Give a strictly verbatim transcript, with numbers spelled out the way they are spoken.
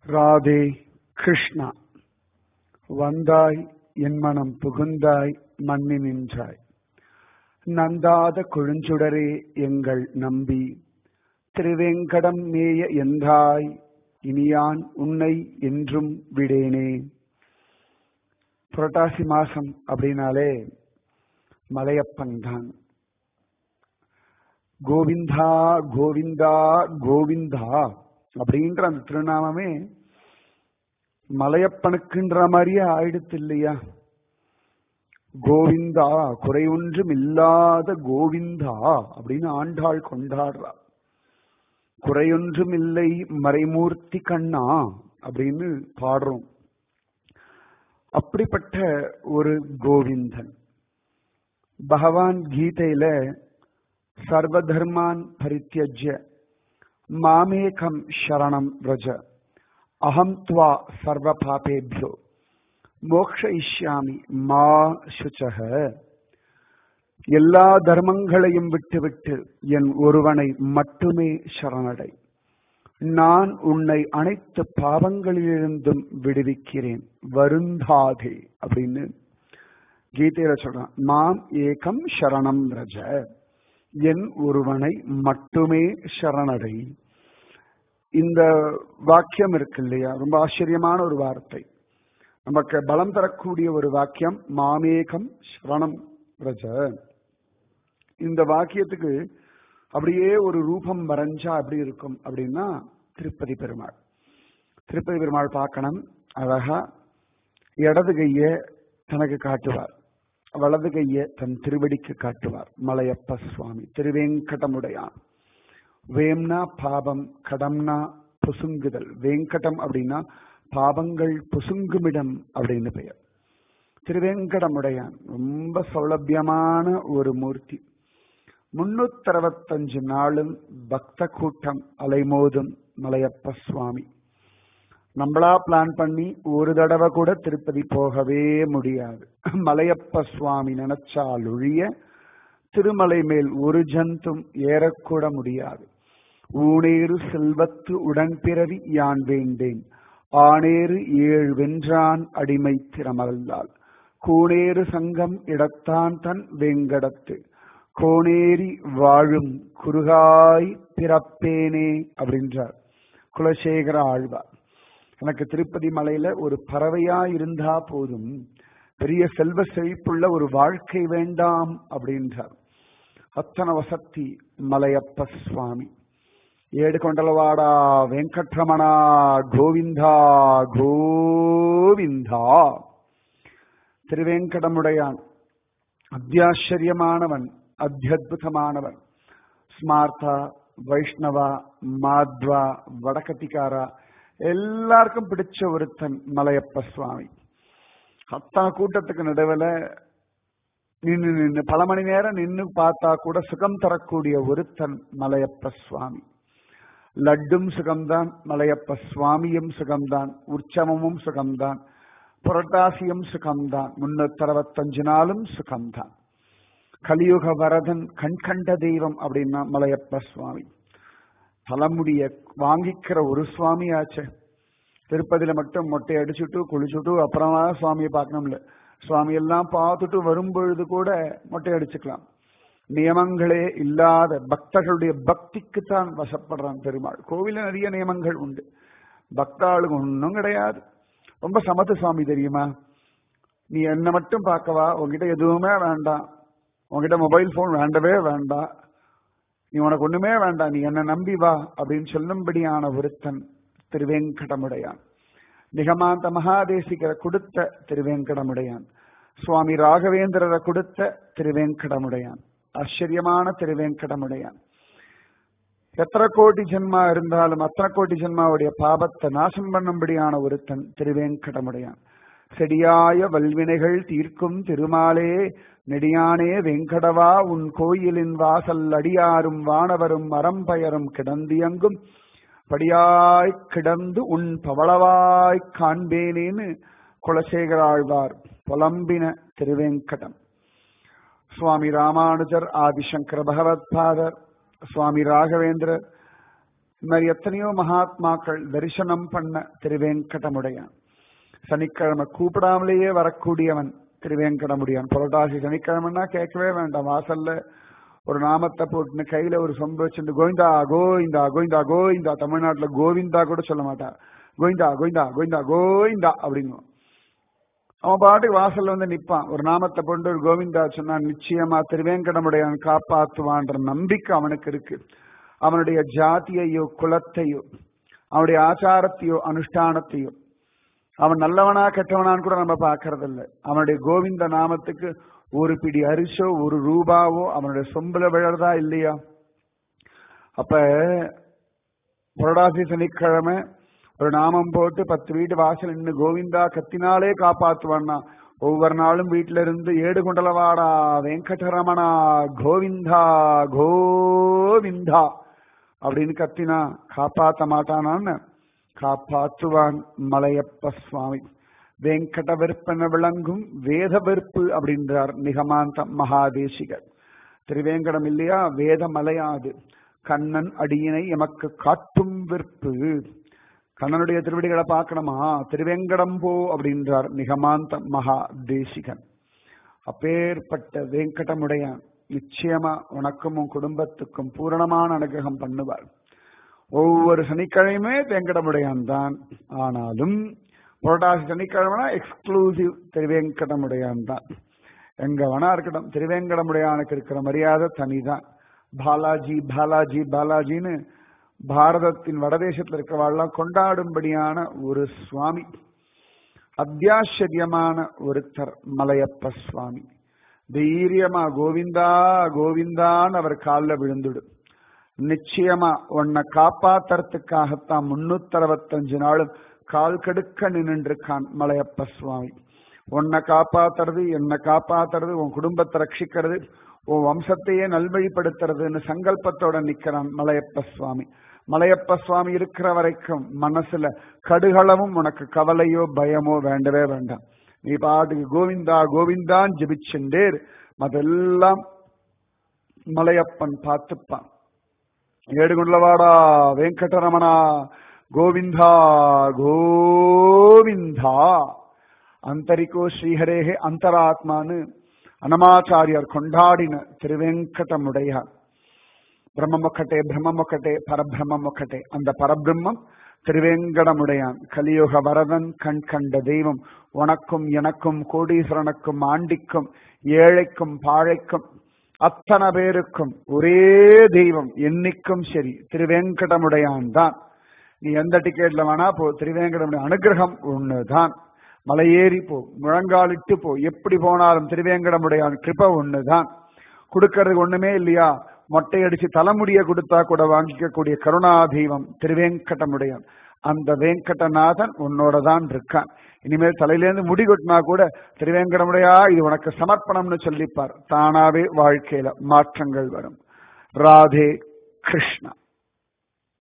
ராதே கிருஷ்ணா. வந்தாய் என் மனம் புகுந்தாய் மன்னி நின்றாய். நந்தாத கொழுஞ்சுடரே எங்கள் நம்பி திருவேங்கடம் மேய என்றாய். இனியான் உன்னை என்றும் விடேனே. புரட்டாசி மாசம் அப்படின்னாலே மலையப்பன் தான். கோவிந்தா கோவிந்தா கோவிந்தா அப்படின்ற அந்த திருநாமமே மலையப்பனுக்குன்ற மாதிரியே ஆயிடுத்து இல்லையா? கோவிந்தா குறையொன்றும் இல்லாத கோவிந்தா அப்படின்னு ஆண்டாள் கொண்டாடுறா. குறையொன்றும் இல்லை மறைமூர்த்தி கண்ணா அப்படின்னு பாடுறோம். அப்படிப்பட்ட ஒரு கோவிந்தன் பகவான் கீதையில சர்வ தர்மான் பரித்யஜ்ய மாமேகம் சரணம் ரஜ அகம் த்வா சர்வ பாபேப்யோ மோக்ஷயிஷ்யாமி மா சுச்சக. எல்லா தர்மங்களையும் விட்டுவிட்டு என் ஒருவனை மட்டுமே சரணடை. நான் உன்னை அனைத்து பாவங்களிலிருந்தும் விடுவிக்கிறேன், வருந்தாதே அப்படின்னு கீதையில சொல்றான். மாம் ஏகம் சரணம் ரஜ, என் ஒருவனை மட்டுமே சரணடை. இந்த வாக்கியம் இருக்கு இல்லையா, ரொம்ப ஆச்சரியமான ஒரு வார்த்தை, நமக்கு பலம் தரக்கூடிய ஒரு வாக்கியம். மாமேகம் சரணம் ரஜ. இந்த வாக்கியத்துக்கு அப்படியே ஒரு ரூபம் வரைஞ்சா அப்படி இருக்கும் அப்படின்னா திருப்பதி பெருமாள். திருப்பதி பெருமாள் பார்க்கணும், அழகா இடது கையை தனக்கு காட்டுவார், வலது கையை தன் திருவடிக்கு காட்டுவார். மலையப்ப சுவாமி திருவேங்கடமுடையான். வேம்னா பாபம், கடம்னா புசுங்குதல். வேங்கடம் அப்படின்னா பாவங்கள் புசுங்குமிடம் அப்படின்னு பெயர். திருவேங்கடமுடையான் ரொம்ப சௌலபியமான ஒரு மூர்த்தி. முன்னூத்தி அறுபத்தஞ்சு நாளும் பக்த கூட்டம் அலைமோதும் மலையப்ப சுவாமி. நம்மளா பிளான் பண்ணி ஒரு தடவை கூட திருப்பதி போகவே முடியாது. மலையப்ப சுவாமி நினைச்சால் ஒழிய திருமலை மேல் ஒரு ஜந்தும் ஏறக்கூட முடியாது. ஊனேறு செல்வத்து உடன்பிறவி யான் வேண்டேன், ஆனேறு ஏழு வென்றான் அடிமை திறமல்லால். கூனேறு சங்கம் இடத்தான் தன் வேங்கடத்து, கோனேரி வாழும் குருகாய் பிறப்பேனே அப்படின்றார் குலசேகர ஆழ்வார். எனக்கு திருப்பதி மலையில ஒரு பறவையா இருந்தா போதும், பெரிய செல்வ செழிப்புள்ள ஒரு வாழ்க்கை வேண்டாம் அப்படின்றார். அத்தனை வசத்தி மலையப்ப சுவாமி. ஏடு கொண்டலவாடா வெங்கட்ரமணா கோவிந்தா கோவிந்தா. திருவேங்கடமுடையான் அத்தியாச்சரியமானவன், அத்தியுதமானவன். ஸ்மார்த்தா, வைஷ்ணவா, மாத்வா, வடகத்திகாரா எல்லாருக்கும் பிடிச்ச ஒருத்தன் மலையப்ப சுவாமி. அத்தனை கூட்டத்துக்கு நடுவில் நின்று நின்று பல மணி நேரம் நின்று பார்த்தா கூட சுகம் தரக்கூடிய ஒருத்தன் மலையப்ப சுவாமி. லட்டும் சுகம்தான், மலையப்ப சுவாமியும் சுகம்தான், உற்சவமும் சுகம்தான், புரட்டாசியும் சுகம்தான், முன்னூத்தி அறுபத்தஞ்சு நாளும் சுகம்தான். கலியுக வரதன், கண்கண்ட தெய்வம் அப்படின்னா மலையப்ப சுவாமி. தலைமுடிய வாங்கிக்கிற ஒரு சுவாமி ஆச்சு. திருப்பதியில மட்டும் மொட்டை அடிச்சுட்டு குளிச்சுட்டு அப்புறமா சுவாமியை பார்க்கணும்ல. சுவாமி எல்லாம் பார்த்துட்டு வரும்பொழுது கூட மொட்டை அடிச்சுக்கலாம். நியமங்களே இல்லாத பக்தர்களுடைய பக்திக்குத்தான் வசப்படுறான் பெருமாள். கோவில நிறைய நியமங்கள் உண்டு, பக்தாளுக்கு ஒன்றும் கிடையாது. ரொம்ப சமத்து சுவாமி தெரியுமா? நீ என்ன மட்டும் பார்க்கவா, உங்ககிட்ட எதுவுமே வேண்டாம், உங்ககிட்ட மொபைல் போன் வேண்டவே வேண்டாம், நீ உனக்கு ஒண்ணுமே வேண்டாம், நீ என்ன நம்பி வா அப்படின்னு சொல்லும்படியான ஒருத்தன் திருவேங்கடமுடையான். நிகமாந்த மகாதேசிகரை கொடுத்த திருவேங்கடமுடையான். சுவாமி ராகவேந்திரரை கொடுத்த திருவேங்கடமுடையான். ஆச்சரியமான திருவேங்கடமுடையான். எத்தனை கோடி ஜென்மா இருந்தாலும் அத்தனை கோடி ஜென்மாவுடைய பாபத்தை நாசம் பண்ணும்படியான ஒருத்தன் திருவேங்கடமுடையான். செடியாய வல்வினைகள் தீர்க்கும் திருமாலே நெடியானே வெங்கடவா, உன் கோயிலின் வாசல் அடியாரும் வானவரும் அறம்பயரும் கிடந்தியங்கும் படியாய் கிடந்து உன் பவளவாய் காண்பேனேன்னு குலசேகர ஆழ்வார் புலம்பின திருவேங்கடம். சுவாமி ராமானுஜர், ஆதிசங்கர பகவத்பாதர், சுவாமி ராகவேந்திரர், இந்த மாதிரி எத்தனையோ மகாத்மாக்கள் தரிசனம் பண்ண திருவேங்கடமுடையான். சனிக்கிழமை கூப்பிடாமலேயே வரக்கூடியவன் திருவேங்கடமுடியான். புரட்டாசி சனிக்கிழமைன்னா கேட்கவே வேண்டாம். வாசல்ல ஒரு நாமத்தை போட்டுன்னு கையில ஒரு சொம்பு வச்சுட்டு கோவிந்தா கோவிந்தா கோவிந்தா கோவிந்தா, தமிழ்நாட்டுல கோவிந்தா கூட சொல்ல மாட்டான், கோவிந்தா கோவிந்தா கோவிந்தா கோவிந்தா அப்படிங்கும். அவன் பாட்டுக்கு வாசல்ல வந்து நிப்பான். ஒரு நாமத்தை போட்டு ஒரு கோவிந்தா சொன்னா நிச்சயமா திருவேங்கடமுடையான் காப்பாத்துவான்ற நம்பிக்கை அவனுக்கு இருக்கு. அவனுடைய ஜாதியையோ குலத்தையோ அவனுடைய ஆச்சாரத்தையோ அனுஷ்டானத்தையோ அவன் நல்லவனா கெட்டவனான்னு கூட நம்ம பார்க்கறது இல்லை. அவனுடைய கோவிந்த நாமத்துக்கு ஒரு பிடி அரிசோ ஒரு ரூபாவோ அவனுடைய சொம்புல விழறதா இல்லையா? அப்ப புரடாசி சனிக்கிழமை ஒரு நாமம் போட்டு பத்து வீட்டு வாசல் நின்று கோவிந்தா கத்தினாலே காப்பாத்துவான்னா, ஒவ்வொரு நாளும் வீட்டில இருந்து ஏடு குண்டலவாடா வெங்கடரமணா கோவிந்தா கோவிந்தா அப்படின்னு கத்தினா காப்பாத்த மாட்டானான்னு? காப்பாற்றுவான் மலையப்ப சுவாமி. வெங்கட வெற்பன விளங்கும் வேத வெறுப்பு அப்படின்றார் நிகமாந்த மகாதேசிகர். திருவேங்கடம் இல்லையா வேத மலையாது, கண்ணன் அடியினை எமக்கு காட்டும் வெறுப்பு. கண்ணனுடைய திருவடிகளை பார்க்கணுமா, திருவேங்கடம் போ அப்படின்றார் நிகமாந்த மகாதேசிகன். அப்பேற்பட்ட வெங்கடமுடையான் நிச்சயமா உனக்கும் உன் குடும்பத்துக்கும் பூரணமான அனுகிரகம் பண்ணுவார். ஒவ்வொரு சனிக்கிழமையுமே வெங்கடமுடையான் தான். ஆனாலும் புரட்டாசி சனிக்கிழமைனா எக்ஸ்க்ளூசிவ் திருவேங்கடமுடையான் தான். எங்க வேணா இருக்கட்டும், திருவேங்கடமுடையானுக்கு இருக்கிற மரியாதை தனிதான். பாலாஜி பாலாஜி பாலாஜின்னு பாரதத்தின் வடதேசத்தில் இருக்கிறவாள்லாம் கொண்டாடும்படியான ஒரு சுவாமி. அத்தியாச்சரியமான ஒருத்தர் மலையப்ப சுவாமி. தைரியமா கோவிந்தா கோவிந்தான்னு அவர் காலில் விழுந்துடு. நிச்சயமா உன்னை காப்பாத்துறதுக்காகத்தான் முன்னூத்தி அறுபத்தஞ்சு நாளும் கால் கடுக்க நின்றுருக்கான் மலையப்ப சுவாமி. உன்னை காப்பாத்துறது, என்னை காப்பாத்துறது, உன் குடும்பத்தை ரட்சிக்கிறது, உன் வம்சத்தையே நல்வழிப்படுத்துறதுன்னு சங்கல்பத்தோட நிக்கிறான் மலையப்ப சுவாமி. மலையப்ப சுவாமி இருக்கிற வரைக்கும் மனசுல கடுகளவும் உனக்கு கவலையோ பயமோ வேண்டவே வேண்டாம். நீ பாட்டுக்கு கோவிந்தா கோவிந்தான் ஜெபிச்சுண்டேர், அதெல்லாம் மலையப்பன் பார்த்துப்பான். ஏடுகுண்டலவாடா வெங்கடரமணா கோவிந்தா கோவிந்தா. அந்தரிக்கோ ஸ்ரீஹரேகே அந்தராத்மான்னு அனமாச்சாரியார் கொண்டாடின திருவேங்கடமுடையான். பிரம்மம் ஒக்கட்டே பிரம்மம் ஒக்கட்டே பரபிரம்மம் ஒக்கட்டே. அந்த பரபிரம்மம் திருவேங்கடமுடையான். கலியுக வரதன் கண் கண்ட தெய்வம். உனக்கும் எனக்கும் கோடீஸ்வரனுக்கும் ஆண்டிக்கும் ஏழைக்கும் பாழைக்கும் அத்தனை பேருக்கும் ஒரே தெய்வம் என்னைக்கும் சரி திருவேங்கடமுடையான் தான். நீ எந்த டிக்கெட்ல வேணா போ, திருவேங்கடமுடைய அனுகிரகம் ஒண்ணுதான். மலையேறி போ, முழங்காலிட்டு போ, எப்படி போனாலும் திருவேங்கடமுடையான் கிருபை ஒண்ணுதான். கொடுக்கறதுக்கு ஒண்ணுமே இல்லையா, மொட்டை அடிச்சு தலைமுடிய கொடுத்தா கூட வாங்கிக்க கூடிய கருணா தெய்வம் திருவேங்கடமுடையான். அந்த வெங்கடநாதன் உன்னோட தான் இருக்கான். இனிமேல் தலையிலேருந்து முடி கொட்டினா கூட திருவேங்கடமுடையா இது உனக்கு சமர்ப்பணம்னு சொல்லிப்பார். தானாவே வாழ்க்கையில மாற்றங்கள் வரும். ராதே கிருஷ்ணா.